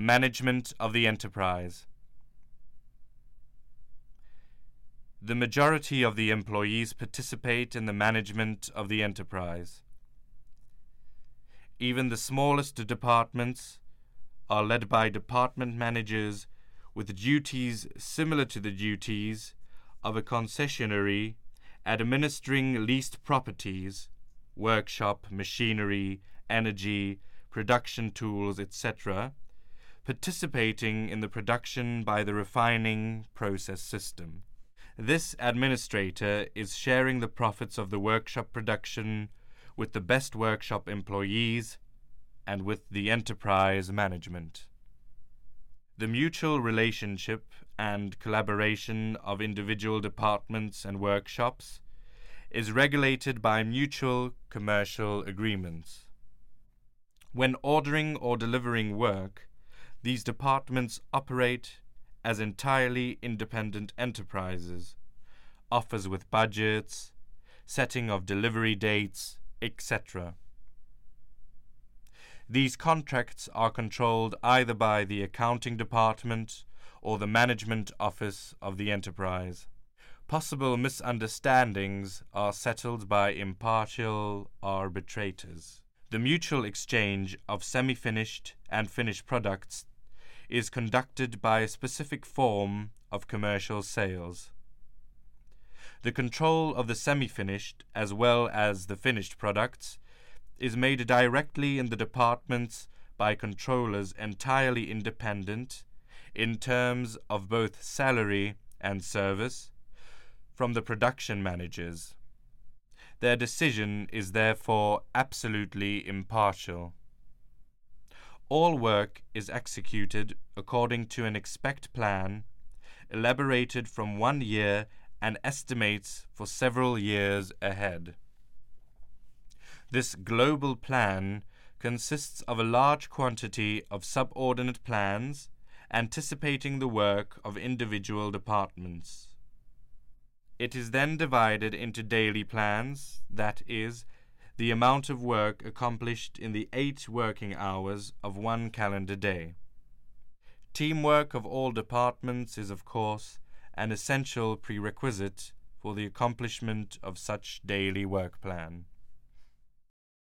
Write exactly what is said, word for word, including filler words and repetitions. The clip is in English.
Management of the enterprise. The majority of the employees participate in the management of the enterprise. Even the smallest departments are led by department managers with duties similar to the duties of a concessionary administering leased properties, workshop, machinery, energy, production tools, et cetera, participating in the production by the refining process system. This administrator is sharing the profits of the workshop production with the best workshop employees and with the enterprise management. The mutual relationship and collaboration of individual departments and workshops is regulated by mutual commercial agreements. When ordering or delivering work, these departments operate as entirely independent enterprises, offers with budgets, setting of delivery dates, et cetera. These contracts are controlled either by the accounting department or the management office of the enterprise. Possible misunderstandings are settled by impartial arbitrators. The mutual exchange of semi-finished and finished products is conducted by a specific form of commercial sales. The control of the semi-finished as well as the finished products is made directly in the departments by controllers entirely independent in terms of both salary and service from the production managers. Their decision is therefore absolutely impartial. All work is executed according to an expect plan, elaborated from one year and estimates for several years ahead. This global plan consists of a large quantity of subordinate plans anticipating the work of individual departments. It is then divided into daily plans, that is, the amount of work accomplished in the eight working hours of one calendar day. Teamwork of all departments is, of course, an essential prerequisite for the accomplishment of such daily work plan.